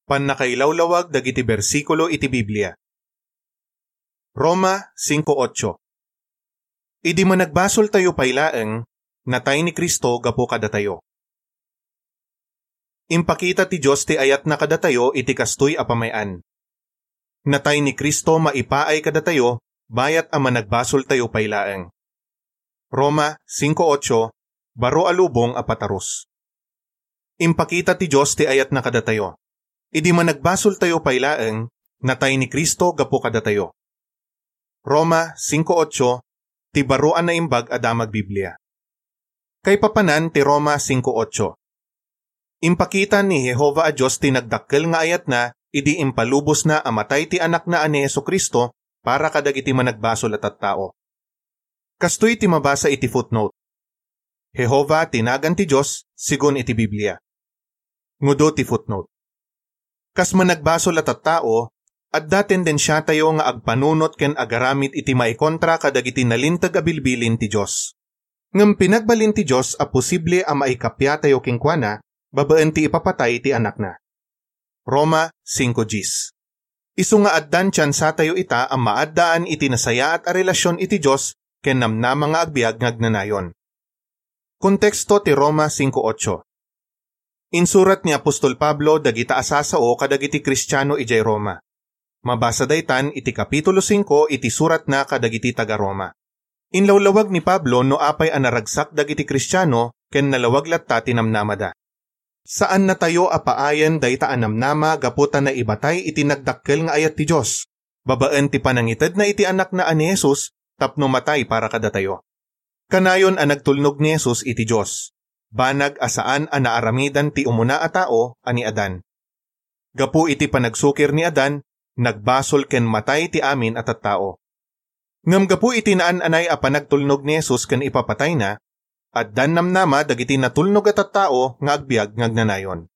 Pannakailawlawag dagiti bersikulo iti Biblia. Roma 5:8. Idi managbasol tayo paylaeng, natay ni Kristo gapu kadatayo. Impakita ti Diyos ti ayat na kadatayo iti kastoy a pamayan. Natay ni Kristo maipaay kadatayo, bayat a managbasol tayo paylaeng. Roma 5:8, baro alubong a pataros. Impakita ti Diyos ti ayat na kadatayo. Idi managbasol tayo paylaeng, natay ni Kristo gapu kadatayo. Roma 5:8, ti baruan na imbag adamag Biblia. Kay papanan ti Roma 5:8. Impakita ni Jehova a Diyos ti nagdakkel nga ayat na, idi impalubos na amatay ti anak na ani Jesu-Kristo para kadagiti managbasol at tao. Kastoy ti mabasa iti footnote. Jehova tinagan ti Diyos, sigon iti Biblia. Ngudo ti footnote. Kas managbasol at tao, adda tendensya tayo nga agpanunot ken agaramit iti maikontra kadagiti nalintag a bilbilin ti Diyos. Ngem pinagbalin ti Diyos a posible a maikapya tayo kingkwana, babaen ti ipapatay ti anak na. Roma 5:10. Isu nga addan tsansa tayo ita ang maaddaan iti nasaya at a relasyon iti Diyos ken namnama nga agbiag ngagnanayon. Konteksto ti Roma 5:8. Insurat ni Apostol Pablo dagita asasao kadagiti Kristiyano ijay Roma. Mabasa daytan iti kapitulo 5 iti surat na kadagiti taga Roma. Inlawlawag ni Pablo no apay anaragsak dagiti Kristiyano ken nalawag latta tinamnamada. Saan na tayo apaayan dayta anamnama gaputa na ibatay iti nagdakkel nga ayat ti Diyos. Babaen ti panangited na iti anak na ani Jesus tapno matay para kadatayo. Kanayon ang nagtulnog ni Jesus iti Diyos. Banag asaan ang naaramidan ti umuna a tao ani Adan. Gapu iti panagsukir ni Adan, nagbasol ken matay ti amin at tao. Ngam gapu iti naan-anay a panagtulnog ni Jesus ken ipapatay na, addan namnama dagiti natulnog at tao nga agbiag ngagnanayon.